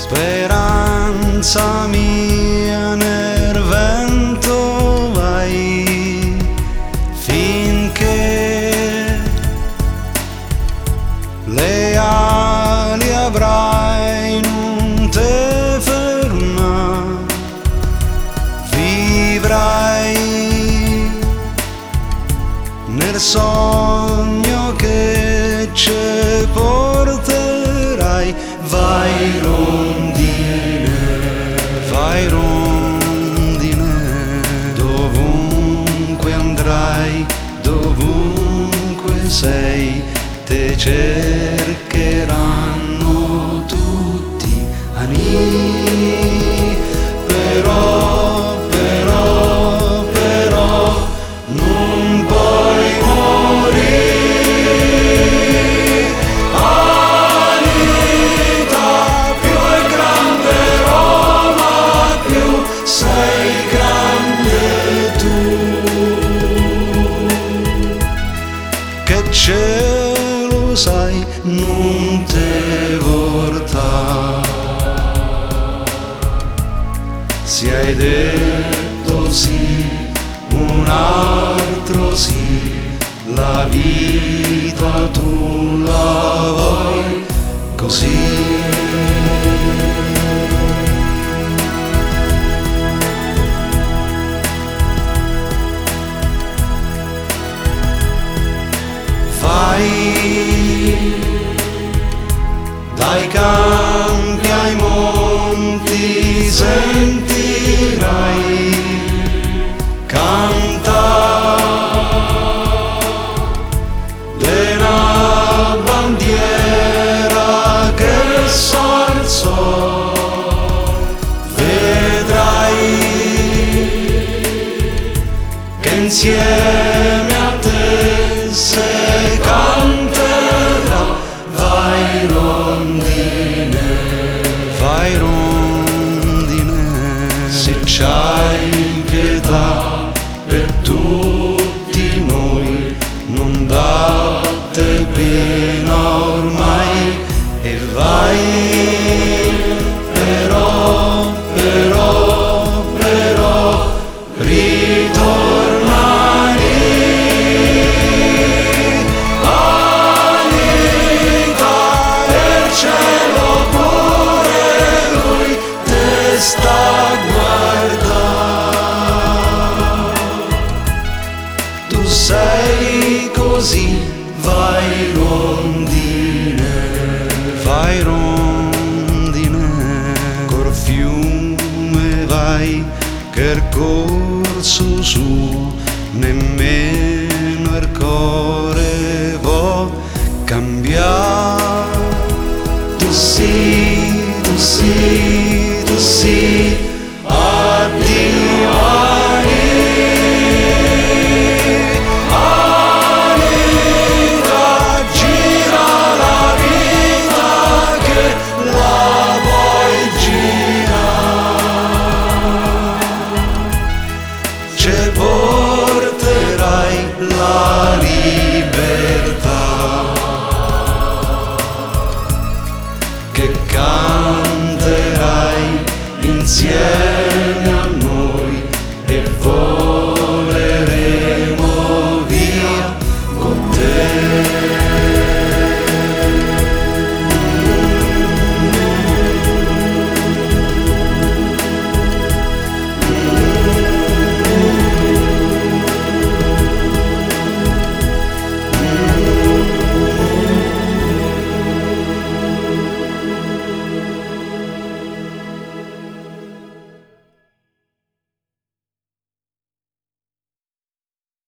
Speranza mia nel vento vai, finché le ali avrai non te ferma, vivrai nel sogno che ci porterai. Vai rondine, dovunque andrai, dovunque sei, te cercheranno tutti ani. Però non puoi morire. Anita, più è grande Roma, più sei grande tu. Che cielo sai, non te porta. Se hai detto sì, un altro sì, la vita tu la vuoi così. Vai dai campi ai monti, sentirai una bandiera che s'alzò, vedrai che insieme a te se canterà. Vai rondine, se c'hai pietà per tutti noi, non date pena ormai, e vai. Però ritornare. Anita, il cielo pure lui te sta guardando. Tu sei così, vai rondine, col fiume vai, che il corso su, nemmeno il cuore può cambiare. Tu sì, addio Anita, gira la vita che la vuoi girare, ci porterai la vita.